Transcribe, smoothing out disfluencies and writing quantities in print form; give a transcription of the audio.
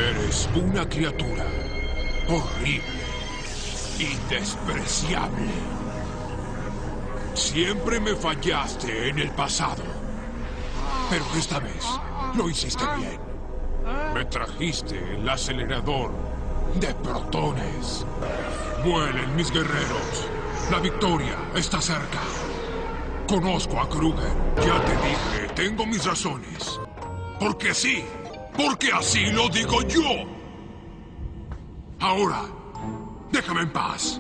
Eres una criatura horrible y despreciable. Siempre me fallaste en el pasado, pero esta vez lo hiciste bien. Me trajiste el acelerador de protones. Vuelen, mis guerreros. La victoria está cerca. Conozco a Kruger. Ya te dije, tengo mis razones. Porque sí, porque así lo digo yo. Ahora, déjame en paz.